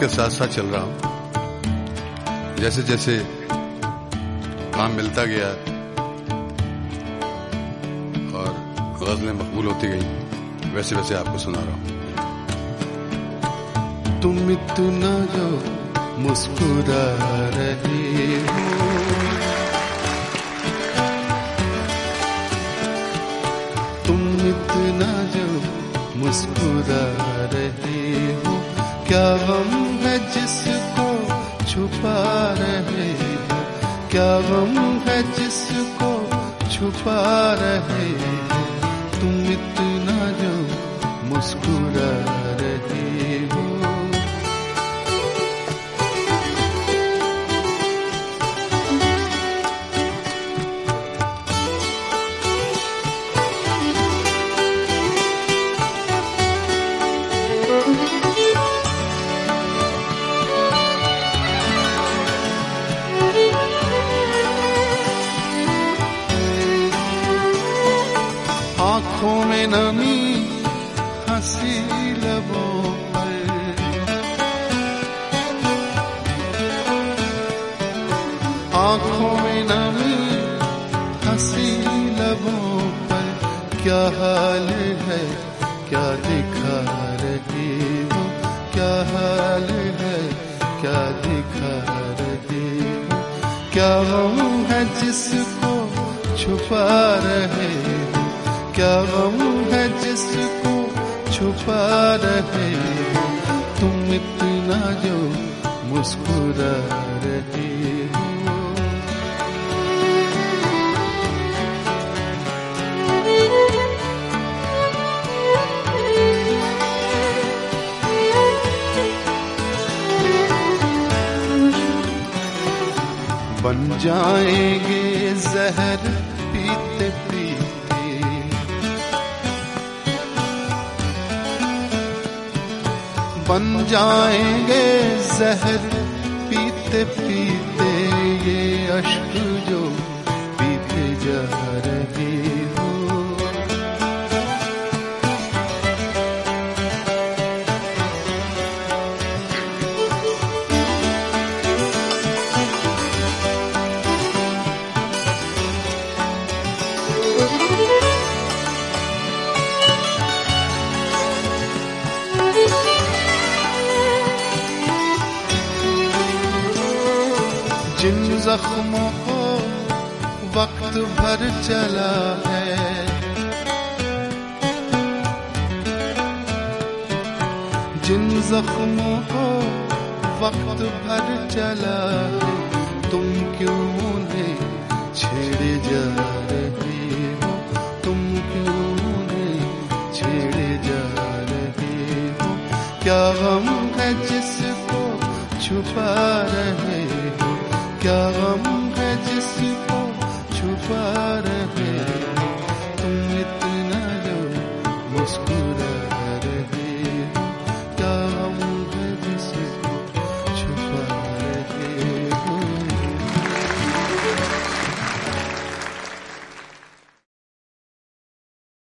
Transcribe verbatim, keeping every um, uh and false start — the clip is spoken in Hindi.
के साथ साथ चल रहा हूं। जैसे जैसे काम मिलता गया और गजलें मकबूल होती गई, वैसे वैसे आपको सुना रहा हूं। तुम इतना जो मुस्कुरा रहे हो, तुम इतना जो मुस्कुरा रहे हो, क्या गम है जिसको छुपा रहे हो, क्या गम है जिसको छुपा रहे हो, तुम इतना जो मुस्कुरा रहे हो। आँखों में नमी, हंसी लबों पर, आँखों में नमी, हंसी लबों पर, क्या हाल है क्या दिखा रही हो, क्या हाल है क्या दिखा रही हो, क्या गम है जिसको छुपा रहे हो, क्या गम है जिसको छुपा रहे हो, तुम इतना जो मुस्कुरा रहे हो। बन जाएंगे जहर पीते पीते, बन जाएंगे जहर पीते पीते, ये अश्क जो पीते जा रहे हो। जिन जख्मों को वक्त भर चला है, जिन जख्मों को वक्त भर चला है, तुम क्यों उन्हें छेड़े जा रहे हो, तुम क्यों उन्हें छेड़े जा रहे हो, क्या गम है जिसको छुपा रहे हो, क्या गम है जिसको छुपा रहे हो, तुम इतना जो मुस्कुरा